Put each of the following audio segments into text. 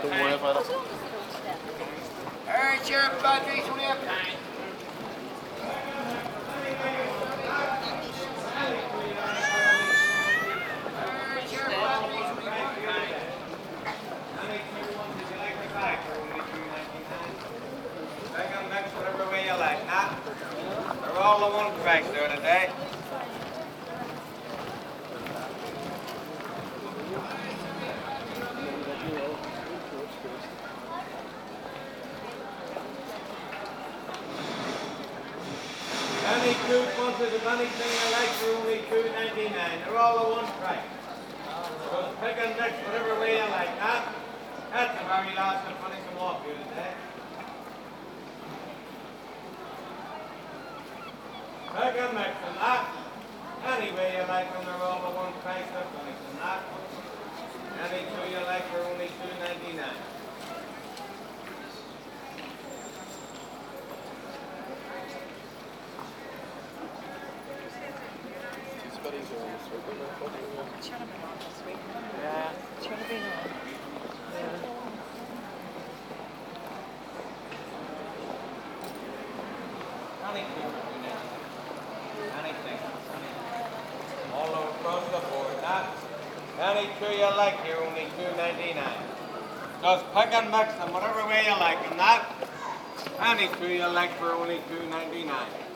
Don't worry about it. Alright, Sheriff Padres, what do you have time? Whatever way you like, huh? They're all the one price there today. Any two bunches of anything you like for only $2.99. They're all the one price. So pick and mix whatever way you like, huh? That's the very last of putting them off you today. Pick and mix them, huh? Any way you like them, they're all the one price. They're putting them, huh? Any two you like for only $2.99. Yeah. Should have been on. Anything. All across the board, huh? Any two you like here, only $2.99. Just pick and mix them, whatever way you like them, that. Any two you like for only $2.99.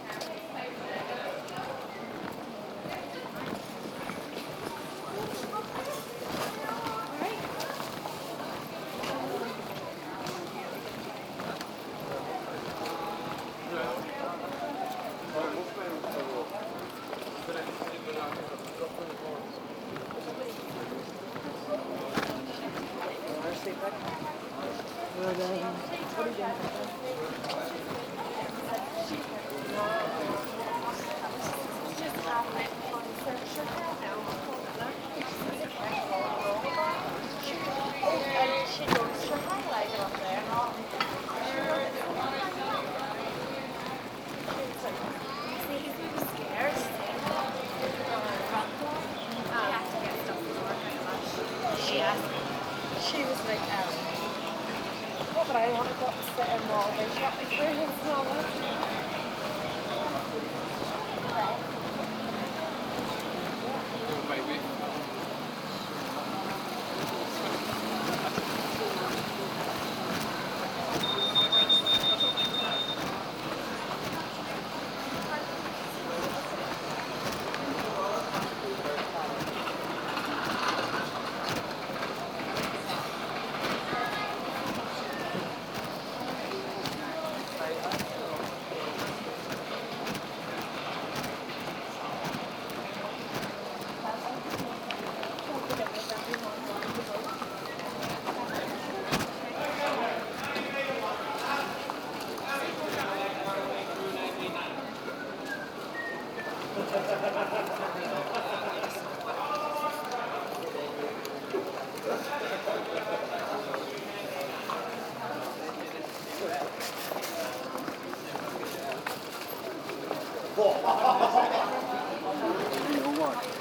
She was like, oh, but I want to go sit in wall. They shot me through his Maybe.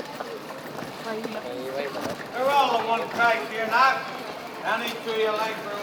They're all the one price here, not. Any two you like for